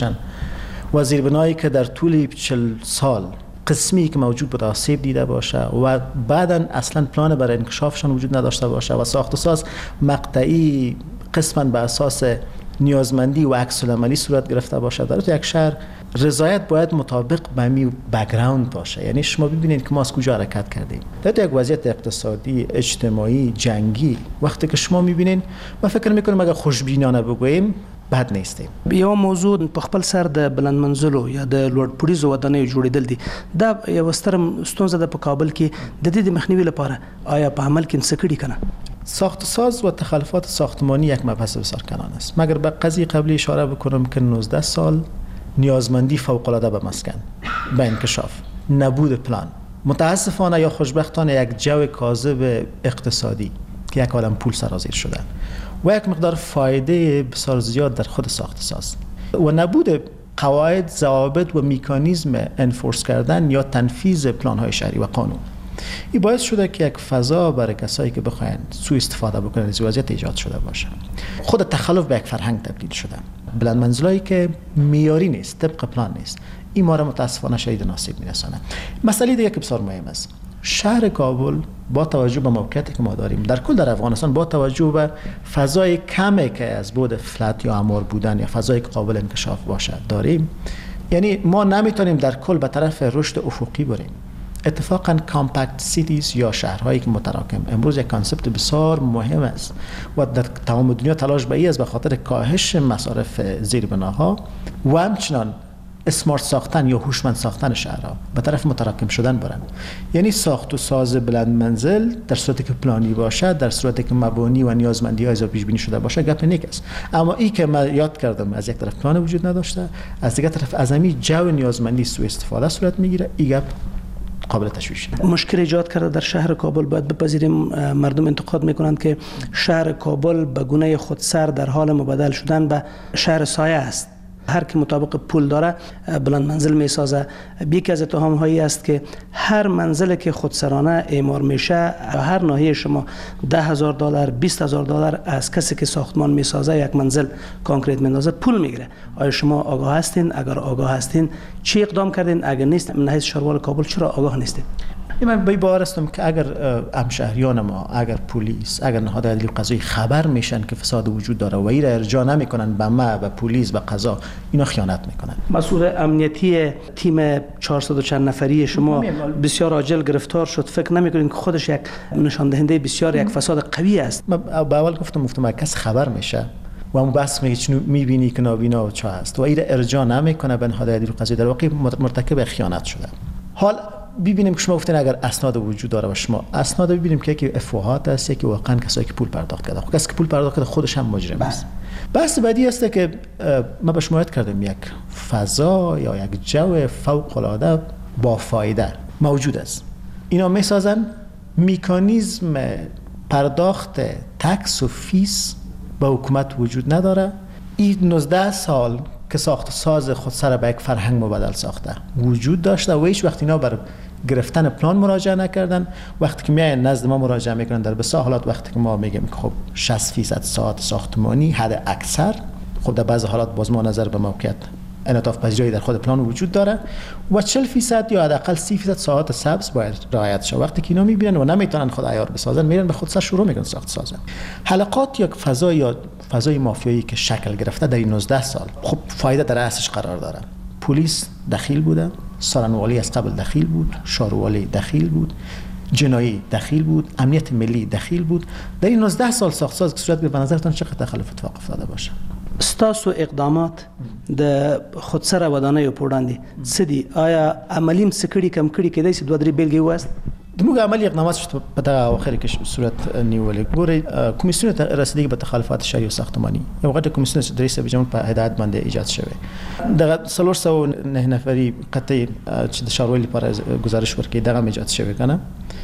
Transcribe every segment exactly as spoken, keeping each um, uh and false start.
و زیربنایی که در طول چهل سال قسمی که موجود بود آسیب دیده باشه و بعداً اصلا پلان برای انکشافشان وجود نداشته باشه و ساخت و ساز مقطعی قسماً به اساس نیازمندی و عکس العملی صورت گرفته باشه. در یک شهر رضایت باید مطابق به می بک‌گراند باشه. یعنی شما ببینید که ما از کجا حرکت کردیم. در یک وضعیت اقتصادی، اجتماعی، جنگی وقتی که شما میبینید، ما فکر میکنم اگر خوشبینانه بگوییم بد نیستیم. یو موضوع په خپل سر د بلند منزلو یا د لوړ پوړیزو ودانیو جوړېدل دي. دا یو ستر ستونزه ده په کابل کې. د دې د مخنیوي لپاره آیا په عمل کې څه کړي کنه؟ ساخت ساز و تخلفات ساختمانی یک مبحث بسیار کنان است. مگر به قضیه قبلی اشاره بکنم که نوزده سال نیازمندی فوق‌العاده به مسکن، به انکشاف، نبود پلان، متاسفانه یا خوشبختانه یک جو کاذب اقتصادی که یک عالم پول سرازیر شده و یک مقدار فایده بسیار زیاد در خود ساخت ساز و نبود قواعد، ضوابط و مکانیزم انفورس کردن یا تنفیذ پلان‌های شهری و قانون، این باعث شده که یک فضا برای کسایی که بخواین سوء استفاده بکنن از وضعیت ایجاد شده باشه. خود تخلف به یک فرهنگ تبدیل شده. بلند منزلایی که معیاری نیست، طبق پلان نیست، این ما را متاسفانه شدید ناصیب میرسانه. مسئله دیگه که بسیار مهم است، شهر کابل با توجه به موقعیتی که ما داریم در کل در افغانستان، با توجه به فضای کمی که از بود فلت یا عمار بودن یا فضای که قابل انکشاف باشه داریم، یعنی ما نمیتونیم در کل به طرف رشد افقی بریم. اتفاقا کامپکت سیتیز یا شهرهایی که متراکم امروز یک کانسپت بسیار مهم است و در تمام دنیا تلاش به این است به خاطر کاهش مصارف زیربناها و همچنان اسمارت ساختن یا هوشمند ساختن شهرها به طرف متراکم شدن برن. یعنی ساخت و ساز بلند منزل در صورتی که پلانی باشه، در صورتی که مبانی و نیازمندی ها پیش بینی شده باشه، گپ نیک است. اما این که من یاد کردم از یک طرف پلان وجود نداشته، از دیگر طرف از همین جو نیازمندی سوء استفاده صورت میگیره، این گپ قابل تشویش. مشکل ایجاد کرده در شهر کابل. باید بپذیریم مردم انتقاد میکنند که شهر کابل به گونه خودسر در حال مبادله شدن به شهر سایه است. هر کی مطابق پول داره بلند منزل میسازه. یکی از اتهام هایی است که هر منزل که خودسرانه اعمار میشه هر ناحیه شما ده هزار دلار بیست هزار دلار از کسی که ساختمان میسازه یک منزل کانکریت میندازه پول میگیره. آیا شما آگاه هستین؟ اگر آگاه هستین چی اقدام کردین؟ اگر نیست من حیث شهروال کابل چرا آگاه نیستین؟ من به باور هستم که اگر همشهریان ما، اگر پلیس، اگر نهادهای عدلی و قضایی خبر میشن که فساد وجود داره و این را ارجاع نمیکنن به ما، به پلیس، به قضا، اینا خیانت میکنن. مسئول امنیتی تیم چهارصد و چند نفری شما بسیار عاجل گرفتار شد. فکر نمیکنین که خودش یک نشان دهنده بسیار یک فساد قوی است؟ من به اول گفتم گفتم کس خبر میشه و اون بس میگه چنو میبینی که نابینا و چه هست و این را ارجاع نمیکنه به نهادهای عدلی و قضایی، در واقع مرتکب خیانت شده. حال ببینیم که شما گفتین اگر اسناد وجود داره و شما اسناد ببینیم که یکی افواهات است، یکی واقعا کسایی که پول پرداخت کرده. خب کسی که پول پرداخت کرده خودش هم مجرم است. بحث بعدی است که ما به شما یاد کردیم یک فضا یا یک جو فوق العاده با فایده موجود است. اینا میسازن مکانیزم پرداخت تکس و فیس به حکومت وجود نداره. این نوزده سال که ساخت و ساز خود سر به یک فرهنگ مبادل ساخته وجود داشته و هیچ وقت اینا بر گرفتن پلان مراجعه نکردن. وقتی که میاین نزد ما مراجعه میکنن در بسیار حالات، وقتی که ما میگیم که خب شصت درصد ساعت ساختمانی حد اکثر، خب در بعض حالات باز ما نظر به موقعیت انعطاف پذیری در خود پلان وجود داره و چهل درصد یا حداقل سی درصد ساعت سبز باید رعایت شه. وقتی که اینا میبینن و نمیتونن خود عیار بسازن، میرن به خود سر شروع میکنن ساخت سازن. حلقات یا فضا یا فضای مافیایی که شکل گرفته در این نوزده سال، خب فایده در اصلش قرار داره. پلیس دخیل بوده، سارنوالی از قبل دخیل بود، شاروالی دخیل بود، جنایی دخیل بود، امنیت ملی دخیل بود. در این نوزده سال ساخت ساز که صورت به نظرتان چقدر تخلف اتفاق افتاده باشه؟ ستاسو اقدامات د خودسره ودانیو په وړاندې څه دي؟ آیا عملي م څه کړي کم کړي کېدای شي دوه درې بېلګې ووایاست؟ زموږ عملي اقدامات په دغه اواخر کې صورت نیولې. ګورئ، کمیسیون رسیدګي به تخلفات شهري او ساختماني یو غټه کمیسیون چې درې سوه جمع په هدایت باندې ایجاد شوی. دغه څلور سوه نه نفري قطعي چې د ښاروالۍ لپاره ګزارش ورکړي دغه ایجاد شوی کنه.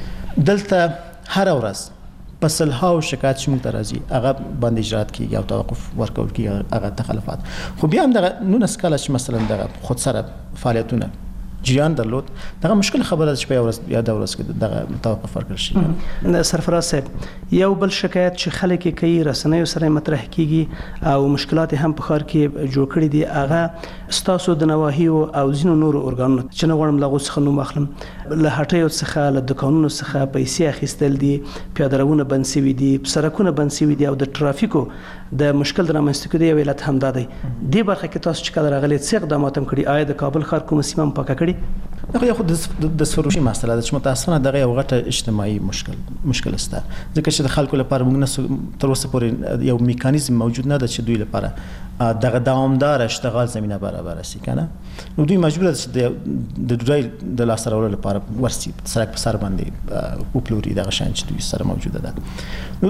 دلته هر ورځ په سلهاو شکایت چې موږ ته راځي هغه باندې اجرات کیږي او توقف ورکول کیږي هغه تخلفات. خو بیا هم دغه نولس کاله چې مثلا دغه خودسره فعالیتونه جریان درلود. دغه مشکل خبره چې په یو ورځ یا د ورځ کې دغه توقف ورکړل شي. سرفراز صاحب، یو بل شکایت چې خلک یې کوي رسنیو سره مطرح کیږي او مشکلات هم په ښار کې جوړ کړي دي، هغه ستاسو د نواحیو او ځینو نورو ارګانونو چې نه غواړم له هغو څخه نوم اخلم، له هټیو څخه له دوکانونو څخه پیسې اخیستل دي، پیاده روونه بند سوي دي، سړکونه بند سوي دي او د ټرافیکو د مشکل د رامنځته کېدو یو علت همدا دی. دې برخه کې تاسو چې کله راغلي څه اقدامات هم کړي؟ آیا د کابل ښار کومه سیمه هم پاکه کړې؟ دغه یو د سفروشي مسله ده چې متاسفانه دغه یو غټه اجتماعي مشکل مشکل است، ځکه چې د خلکو لپاره موږ تر اوسه پورې یو میکانیزم موجود نه ده چې دوی لپاره دغه دوامدار اشتغال زمینه برابر شي کنه. نو دوی مجبور دي چې د دوی د لاس راوړلو لپاره ورسي سرک په سر باندې او پلوري دغه شان چې دوی سره موجوده ده. نو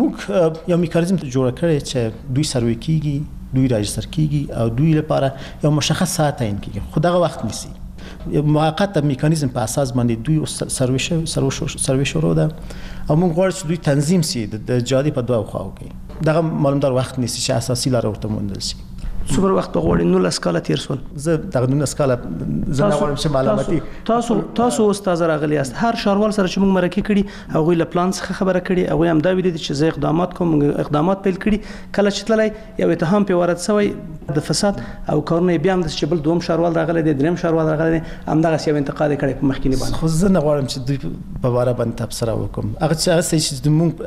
موږ یو میکانیزم جوړ کړی چې دوی سروي کیږي، دوی راجستر کیږي او دوی لپاره یو مشخص ساعت تعیین کیږي، خو دغه وخت نیسي. یو موقت میکانیزم په اساس باندې دوی سروي سروي سروي شروع ده او موږ غواړو چې دوی تنظیم سي د جادي په دوه خواو کې. دغه معلومدار وخت نیسي چې اساسي لار ورته موندل سي. څومره وخت غواړي؟ نولس کاله تیر سول. زه دغه نولس کاله زه نه غواړم چې معلوماتي تاسو تاسو استاد راغلی است، هر شاروال سره چې موږ مرکه کړي هغه له پلان څخه خبره کړي، هغه هم دا ویلي چې زه اقدامات کوم، اقدامات پیل کړي. کله چې تللی یو اتهام په وارد شوی د فساد او کارونه بیا هم د چې بل دوم شاروال راغلی دی، دریم شاروال راغلی دی، هم دغه یو انتقاد کړي په مخکینی باندې. خو زه نه غواړم چې دوی په واره باندې تبصره وکم. هغه چې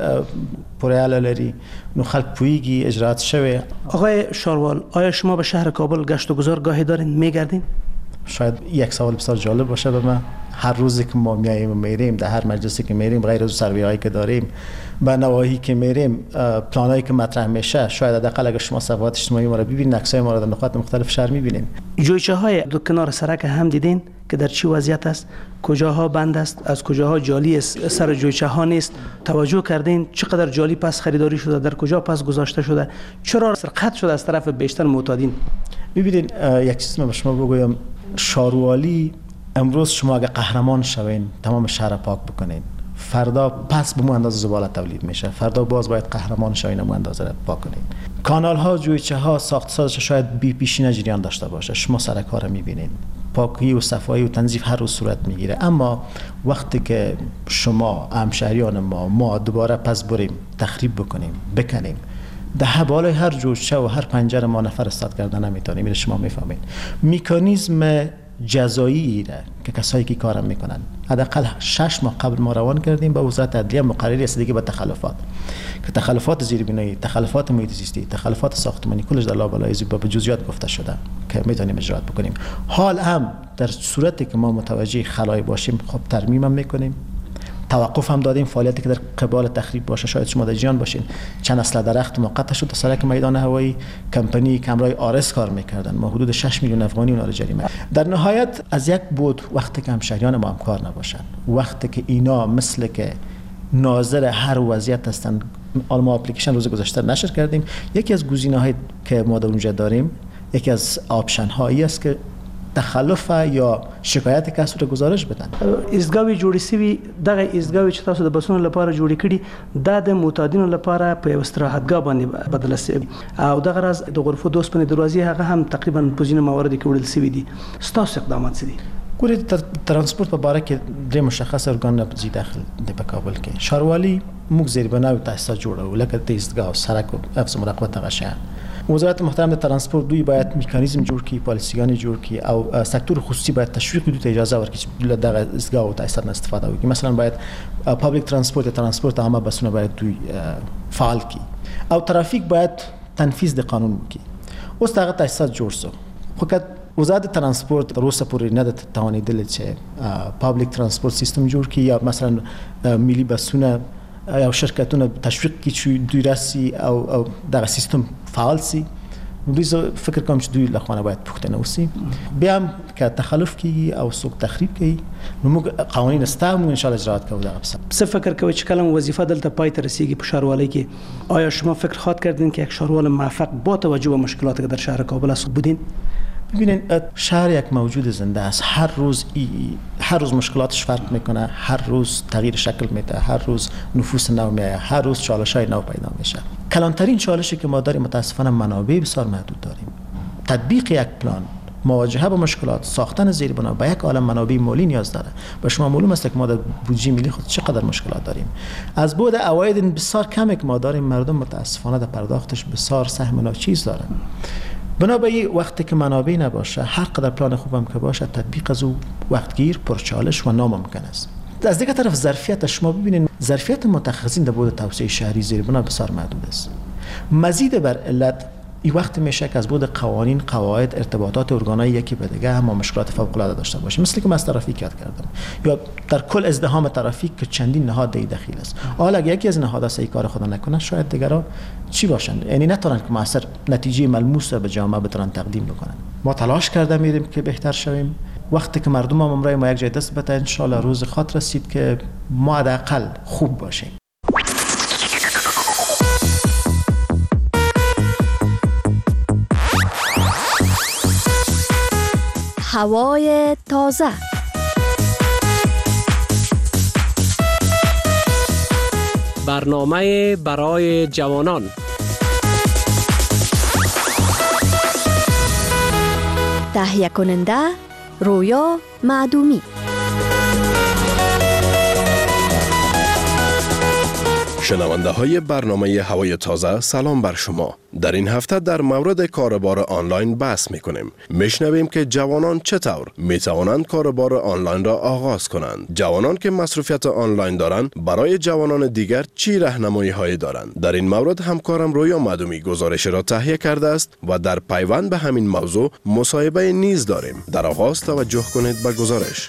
موږ پورې لري نو خلک پویږي اجرات شوی. آقای شاروال، آیا شما به شهر کابل گشت و گذار گاهی دارین میگردین؟ شاید یک سوال بسیار جالب باشه به من. هر روزی که ما میاییم و میریم، در هر مجلسی که میریم، غیر از سروی هایی که داریم، به نواحی که میریم، پلان هایی که مطرح میشه، شاید حداقل اگر شما صفحات اجتماعی ما رو ببینید، عکسای ما رو در نقاط مختلف شهر میبینید. جویچه های دو کنار سرک هم دیدین که در چی وضعیت است؟ کجاها بند است، از کجاها جالی است، سر جویچه ها نیست؟ توجه کردین چقدر جالی پس خریداری شده، در کجا پس گذاشته شده، چرا سرقت شده از طرف بیشتر معتادین؟ ببینید یک چیز من به شما بگویم، شاروالی امروز شما اگه قهرمان شوین تمام شهر پاک بکنین، فردا پس به مو اندازه زباله تولید میشه، فردا باز باید قهرمان شوین مو اندازه پاک کنین. کانال ها، جویچه ها، ساخت سازش شاید بی پیشینه جریان داشته باشه، شما سر کار میبینید، پاکی و صفایی و تنظیف هر روز صورت میگیره. اما وقتی که شما همشهریان ما ما دوباره پس بریم تخریب بکنیم، بکنیم، ده بالای هر جوجه و هر پنجره ما نفر استاد کردن نمیتونیم. این شما میفهمید. میکانیزم جزایی را که کسایی که کارم میکنن حداقل شش ماه قبل ما روان کردیم به وزارت عدلیه مقرری رسیدگی به تخلفات که تخلفات زیربنایی، تخلفات محیط زیستی، تخلفات ساختمانی کلش در لابلای زیبا به جزئیات گفته شده که میتونیم اجرات بکنیم. حال هم در صورتی که ما متوجه خلای باشیم خب ترمیم هم میکنیم، توقف هم دادیم فعالیتی که در قبال تخریب باشه. شاید شما در جریان باشین چند اصل درخت موقت شد تا سرک میدان هوایی کمپانی کمرای آرس کار میکردن، ما حدود شش میلیون افغانی اونا رو جریمه. در نهایت از یک بود وقتی که همشهریان ما هم کار نباشن، وقتی که اینا مثل که ناظر هر وضعیت هستن، ما اپلیکیشن روز گذشته نشر کردیم. یکی از گزینه‌هایی که ما در اونجا داریم، یکی از آپشن هایی است که تخلف یا شکایت کس رو گزارش بدن. ایستگاهی جوړی سوي، دغه ایستگاهی چې تاسو د بسونو لپاره جوړی کړي د معتادینو لپاره په استراحتګاه باندې بدل شوی او دغه راز د غرفو د اوسپنې دروازې هغه هم تقریبا په ځینو مواردو کې وړل شوی دي. ستاسو اقدامات څه دي؟ ګورې ترانسپورت په باره کې درې مشخص ارګان زی داخل د په کابل کې شاروالي موږ زیربنا او تاسیسات جوړو لکه د ایستگاه او سرک او حفظ مراقبت هغه شیان. وزارت محترم ترانسپورت دوی باید میکانیزم جوړ کړي، پالیسیګان جوړ کړي او سکتور خصوصي باید تشویق دوی ته اجازه ورکړي چې دغه ایستگاه او تاسیسات استفاده وکړي. مثلا باید پابلیک ترانسپورت ترانسپورت عامه بسونه باید دوی فعال کړي او ترافیک باید تنفیذ د قانون وکړي. اوس دغه تاسیسات جوړ سو خو که وزارت ترانسپورت تر اوسه پورې نه د توانیدل چې پابلیک ترانسپورت سیستم جوړ کړي یا مثلا ملي بسونه یا شرکتونه تشویق کړي چې دوی راسي او او دغه سیستم فعال سي. دوی فکر کوم چې دوی لخوانه باید پوښتنه وسی، بیا هم که تخلف کیږي او څوک تخریب کوي نو موږ قوانین استا موږ ان شاء الله اجرات کوو. دغه څه فکر کوي چې کلم وظیفه دلته پای ته رسیږي په شهروالۍ کې؟ آیا شما فکر خواهد کردین که یک شهروال موفق با توجه به مشکلاتی که در شهر کابل است بودین؟ ببینید شهر یک موجود زنده است، هر روز ای هر روز مشکلاتش فرق میکنه، هر روز تغییر شکل میده، هر روز نفوس نو میاد، هر روز چالش‌های نو پیدا میشه. کلانترین چالشی که ما داریم متاسفانه منابع بسیار محدود داریم. تطبیق یک پلان مواجهه با مشکلات، ساختن زیربنا به یک عالم منابع مالی نیاز داره. به شما معلوم است که ما در بودجه ملی خود چقدر مشکلات داریم. از بود عواید بسیار کمی که ما داریم، مردم متاسفانه در پرداختش بسیار سهم ناچیز دارن. بنابراین وقتی که منابع نباشه، هر قدر پلان خوبم که باشه، تطبیق از او وقتگیر، پرچالش و ناممکن است. از دیگه طرف ظرفیت شما ببینید، ظرفیت متخصصین در بود توسعه شهری زیربنا بسیار محدود است. مزید بر علت این وقت میشه که از بود قوانین، قواعد، ارتباطات ارگانهای یکی به دیگه هم مشکلات فوق العاده داشته باشیم. مثل که من از ترافیک یاد کردم، یا در کل ازدحام ترافیک که چندین نهاد دی دخیل است. حالا اگه یکی از نهادها صحیح کار خود نکنه، شاید دیگران چی باشن؟ یعنی نتونن که مؤثر نتیجه ملموس به جامعه بتونن تقدیم بکنن. ما تلاش کرده میریم که بهتر شویم. وقتی که مردم هم امرای ما یک جای دست بده، ان شاء الله روز خاطر رسید که ما حداقل خوب باشیم. هوای تازه. برنامه برای جوانان. تهیه کننده رویا معدومی. شنونده های برنامه هوای تازه، سلام بر شما. در این هفته در مورد کاربار آنلاین بحث میکنیم. میشنویم که جوانان چطور میتوانند کاربار آنلاین را آغاز کنند. جوانان که مصروفیت آنلاین دارند برای جوانان دیگر چی راهنمایی هایی دارند؟ در این مورد همکارم رویا معدومی گزارش را تهیه کرده است و در پیوند به همین موضوع مصاحبه نیز داریم. در آغاز توجه کنید به گزارش.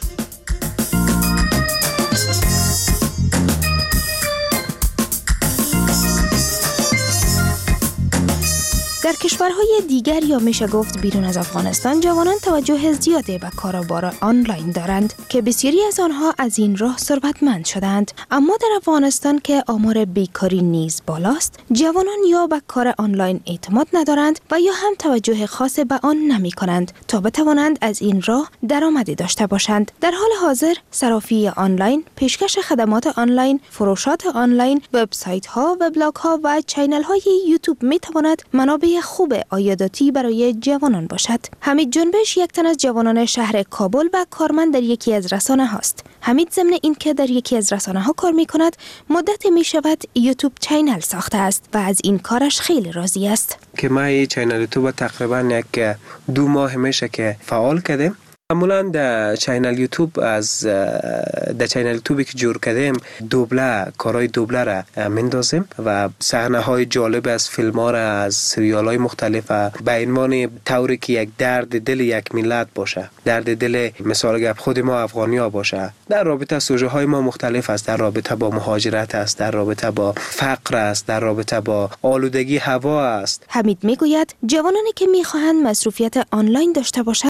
در کشورهای دیگر یا میشه گفت بیرون از افغانستان، جوانان توجه زیادی به کاروبار آنلاین دارند که بسیاری از آنها از این راه ثروتمند شدند. اما در افغانستان که آمار بیکاری نیز بالاست، جوانان یا به کار آنلاین اعتماد ندارند و یا هم توجه خاص به آن نمی کنند تا بتوانند از این راه درآمدی داشته باشند. در حال حاضر صرافی آنلاین، پیشکش خدمات آنلاین، فروشات آنلاین، وبسایت ها، وبلاگ ها و چینل های یوتیوب می تواند منابع خوب عایداتی برای جوانان باشد. حمید جنبش یک تن از جوانان شهر کابل و کارمند در یکی از رسانه هاست. حمید ضمن این که در یکی از رسانه ها کار می کند، مدت می شود یوتیوب چینل ساخته است و از این کارش خیلی راضی است. که ما این چینل یوتیوب تقریبا یک دو ماه میشه که فعال کردیم. معمولا در چینل یوتیوب از در چینل یوتیوبی که جور کردیم دوبله کارهای دوبله را میندازیم و صحنه های جالب از فیلم ها را از سریال های مختلف به عنوان طوری که یک درد دل یک ملت باشه، درد دل مثال گپ خود ما افغانی ها باشه. در رابطه سوژه های ما مختلف است، در رابطه با مهاجرت است، در رابطه با فقر است، در رابطه با آلودگی هوا است. حمید میگوید جوانانی که میخواهند مصروفیت آنلاین داشته باشند